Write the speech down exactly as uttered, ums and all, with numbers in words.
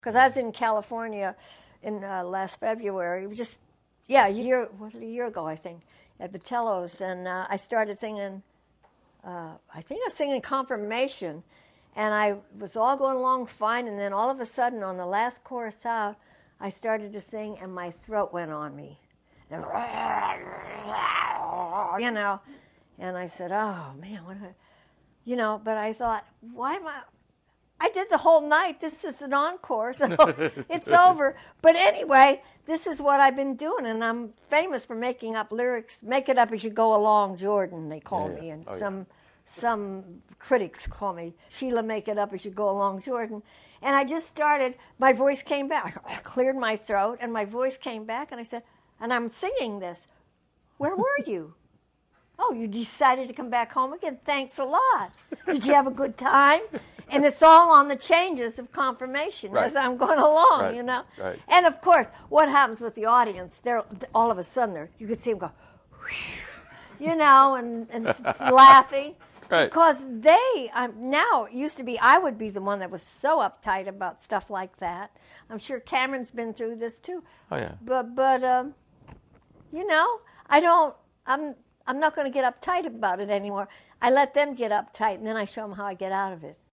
Because I was in California in uh, last February, just, yeah, a year, was it a year ago, I think, at Vitello's, and uh, I started singing, uh, I think I was singing Confirmation, and I was all going along fine, and then all of a sudden, on the last chorus out, I started to sing, and my throat went on me. And, you know, and I said, oh, man, what am I, you know, but I thought, why am I, I did the whole night. This is an encore, so it's over. But anyway, this is what I've been doing, and I'm famous for making up lyrics. Make it up as you go along, Jordan, they call yeah, yeah. me, and oh, some yeah. some critics call me Sheila, make it up as you go along, Jordan. And I just started, my voice came back. I cleared my throat, and my voice came back, and I said, and I'm singing this. Where were you? Oh, you decided to come back home again? Thanks a lot. Did you have a good time? And it's all on the changes of Confirmation right. as I'm going along, right. you know. Right. And of course, what happens with the audience? They're all of a sudden, they're, you could see them go, you know, and, and laughing. Right. Because they, um, now, it used to be, I would be the one that was so uptight about stuff like that. I'm sure Cameron's been through this too. Oh, yeah. But, but um, you know, I don't, I'm, I'm not going to get uptight about it anymore. I let them get uptight, and then I show them how I get out of it.